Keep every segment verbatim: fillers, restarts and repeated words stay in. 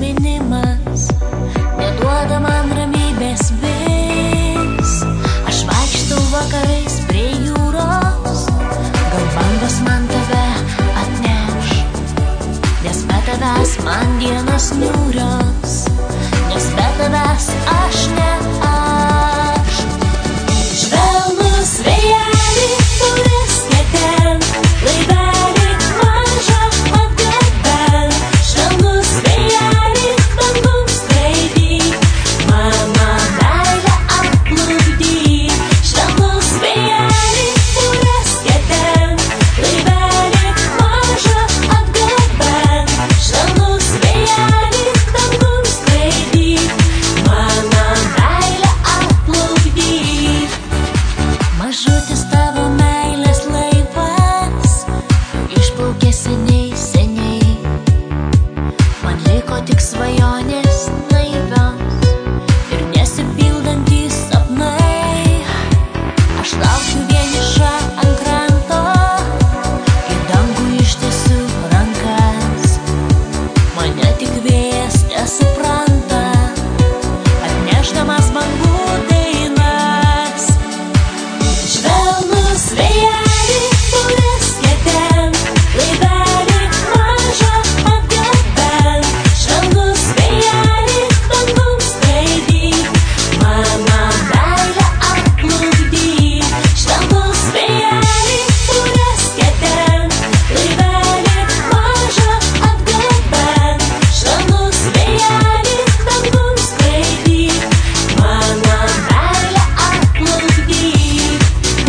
prisiminimas neduoda man ramybės vis. Aš vaikštau vakarais prie jūros, gal bangos man tave atneš, nes be tavęs man dienos niūrios, nes be tavęs aš ne aš. Švelnus vėjelį pureskė ten, laivelį mažą atgabenk. Švelnus vėjelį dangum skraidyk, mano meilę atplukdyk. Švelnus vėjelį pureskė ten, laivelį mažą atgabenk. Švelnus vėjelį dangum skraidyk, mano meilę atplukdyk. Mažutis tavo meilės laivas išplaukė seniai, seniai. Man liko tik svajonės naivios ir nesipildantys sapnai. Aš laukiu vieniša ant kranto, kai dangų ištiesiu rankas. Mane tik vėjas nesupranta, atnešdamas bangų dainas. Švelnus vėjelį pureskė ten, laivelį mažą atgabenk. Švelnus vėjelį dangum skraidyk, mano meilę atplukdyk. Švelnus vėjelį pureskė ten, laivelį mažą atgabenk. Švelnus vėjelį dangum skraidyk, mano meilę atplukdyk.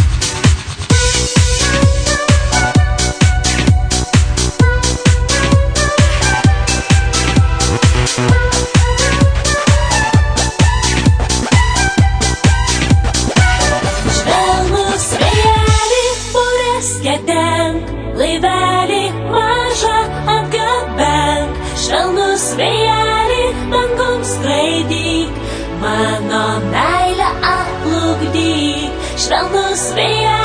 Švelnus vėjelį pureskė ten, laivelį mažą atgabenk. Švelnus vėjelį dangum skraidyk, mano meilę atplukdyk. Švelnus vėjelį